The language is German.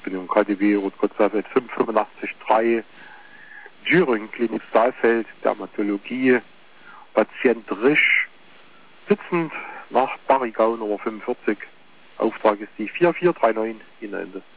bin im KDW Rot-Gott-Seit 585-3 Düring, Klinik Saalfeld, Dermatologie, Patient Risch, sitzend nach Barrigau Nummer 45. Auftrag ist die 4439 Ihnen Ende.